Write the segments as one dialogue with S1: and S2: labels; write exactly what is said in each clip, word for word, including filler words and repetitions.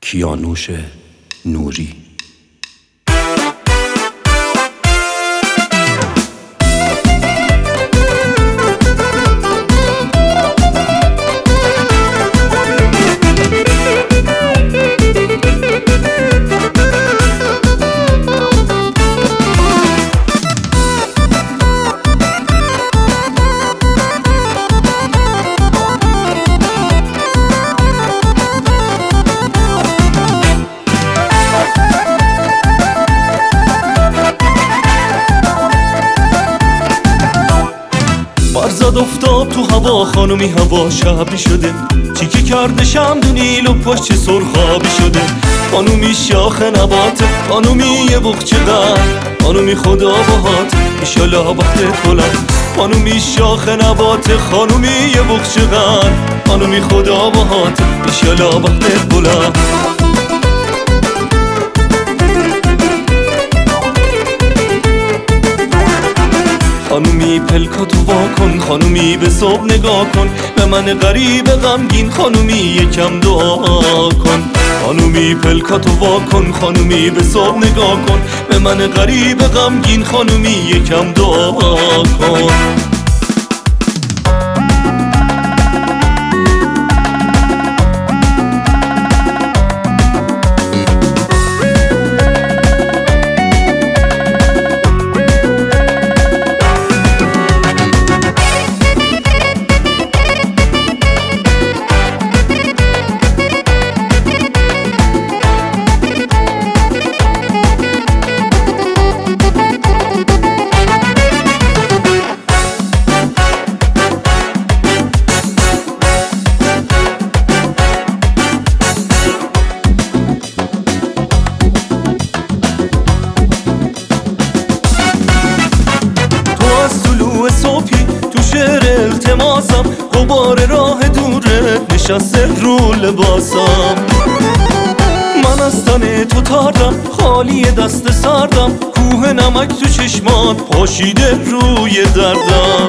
S1: کیانوش نوری.
S2: برزد افتاب تو هوا خانومی هوا شبی شده، چیکی کرده شمدونی و پشت سرخابی شده. خانومی شاخ نبات، خانومی یه بخچه غم، خانومی خدا باهات ایشالا وقتت بلند. خانومی شاخ نبات، خانومی یه بخچه غم، خانومی خدا باهات ایشالا وقتت بلند. خانومی پلکاتو وا کن، خانومی به صبح نگاه کن، به من غریب غمگین خانومی یکم دعا کن. خانومی پلکاتو وا کن، خانومی به صبح نگاه کن، به من غریب غمگین خانومی یکم دعا کن. تو شعر التماسم غبار راه دورت نشسته رو لباسم. من از تن تو تاردم، خالی دست سردم، کوه نمک تو چشمات پاشیده روی دردم.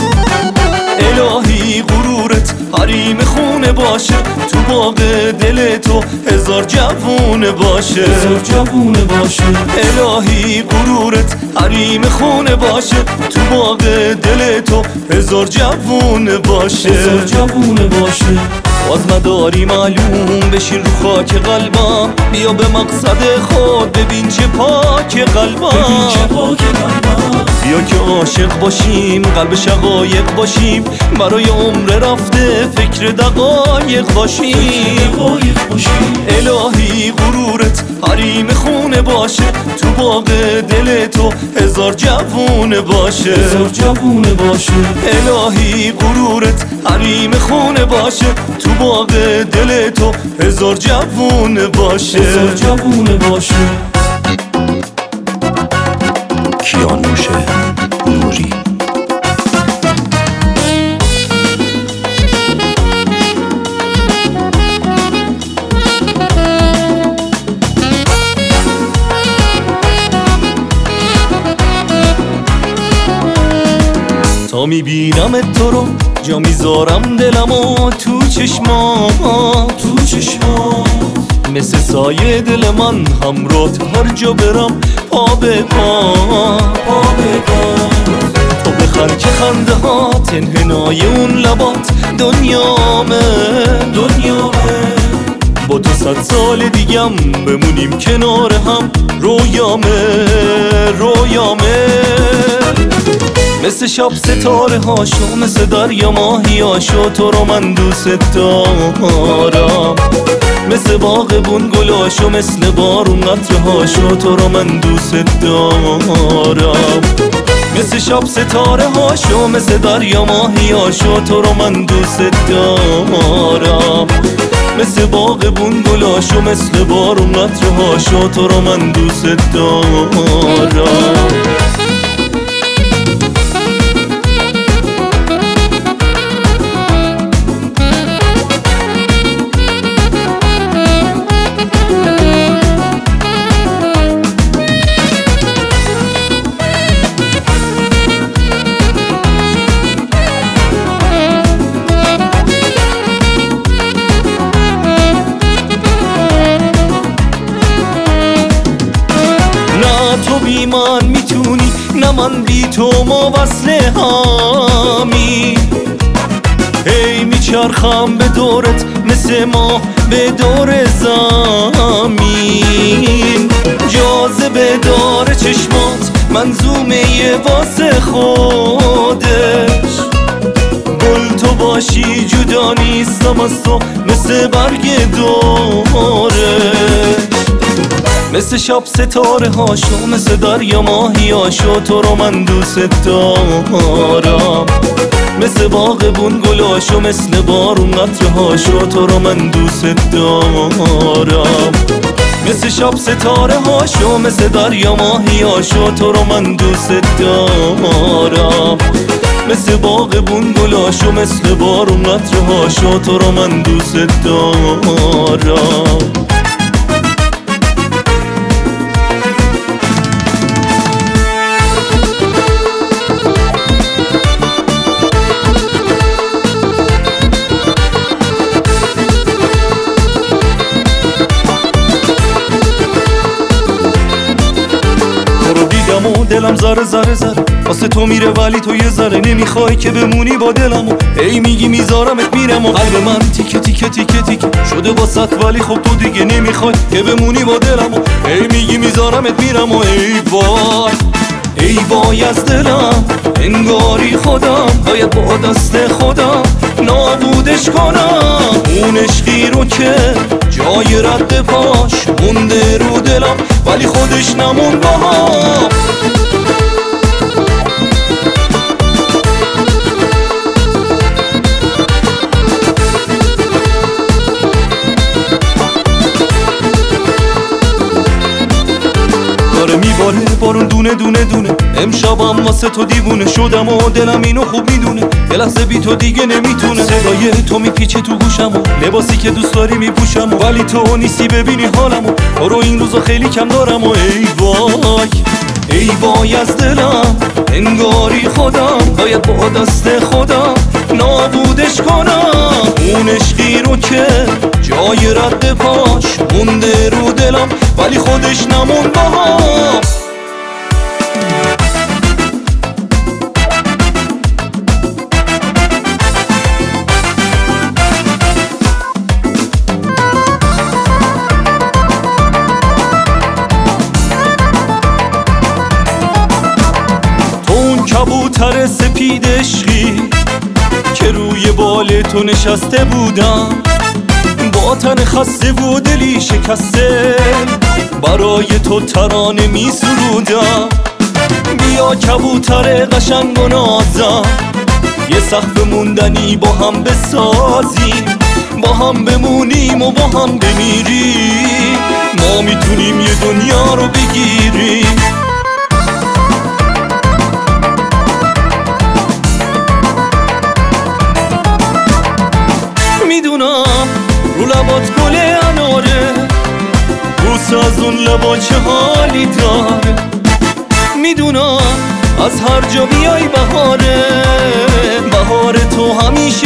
S2: الهی غرورت حریم خونه باشه، تو باغ دل تو هزار جوونه باشه، هزار جوونه باشه. الهی غرورت حریم خونه باشه، تو باغ دل تو هزار جوونه باشه، هزار جوونه باشه. باز نداری معلوم بشین رو خاک قلبم، بیا به مقصد خود ببین چه پاک قلبم، ببین چه پاک قلبم. بیا که عاشق باشیم، قلب شقایق باشیم، برای عمر رفته فکر دقایق باشیم. الهی غرورت حریم خونه باشه، تو باغ دل تو هزار جوونه باشه، هزار جوونه باشه. الهی غرورت حریم خونه باشه، تو باغ دل تو هزار جوونه باشه، هزار جوونه باشه.
S1: کیانوش نوری.
S2: تا میبینم تو رو جا میذارم دلمو تو چشما، تو چشما. مثل سایه دل من همراهت هر جا برم، پا به پا، پا به پا. تو بخر که خنده ها تنهنای اون لبات دنیامه، دنیامه. با تو صد سال دیگم بمونیم کنار هم، رویامه، رویامه. مثل شب ستاره هاشو، مثل دریا ماهی هاشو، تو رو من دوست دارم. مثل باغبون گلاشو، مثل بارون قطره هاشو، تو رو من دوست دارم. مثل شب ستاره هاشو، مثل دریا ماهی هاشو، تو رو من دوست دارم. مثل باغبون گلاشو، مثل بارون قطره هاشو، تو رو من دوست دارم. من بی تو ما وصل همی هی میچرخم به دورت مثل ماه به دور زمین جاذبه داره چشمات منظومه واسه خودش گل تو باشی جدا نیستم از تو مثل برگ دورش مثل شب ستاره هاشو مثل دریا ماهی هاشو تو رو من دوست دارم مثل باغبون گلاشو مثل بارون قطره هاشو تو رو من دوست دارم مثل شب ستاره هاشو مثل دریا ماهی هاشو تو رو من دوست دارم مثل باغبون گلاشو مثل بارون قطره هاشو تو رو من دوست دارم دلم زره زره زره واسه تو میره ولی تو یه ذره نمیخوای که بمونی با دلمو ای میگی میذارمت میرم و قلب من تیکه تیکه تیکه تیکه شده واسط ولی خب تو دیگه نمیخوای که بمونی با دلمو ای میگی میذارمت میرم و ای وای ای وای از دلم انگاری خودم باید با دست خودم نابودش کنم اون عشقی رو که جای رد پاش مونده رو دلم ولی خودش نمون باهم داره میباره بارون دونه دونه دونه امشبم واسه تو دیوونه شدم و دلم اینو خوب میدونه یه لحظه بی تو دیگه نمیتونه صدای تو میپیچه تو گوشم و لباسی که دوست داری میپوشم و ولی تو نیستی ببینی حالمو تو رو این روزا خیلی کم دارم و ای وای ای وای از دلم انگاری خودم باید با دست خودم نابودش کنم اون عشقی رو که جای رد پاش مونده رو دلم ولی خودش نمون باهم تو اون کبوتر سپید عشقی که روی بال تو نشسته بودم با تن خسته و دلی شکسته برای تو ترانه می سرودم بیا کبوتر قشنگ و نازم یه سقف موندنی با هم بسازیم با هم بمونیم و با هم بمیریم ما میتونیم یه دنیا رو بگیریم میدونم رو لبات گل اناره بوس از اون لبا چه حالی داره میدونم از هر جا بیای بهاره بهار تو همیشه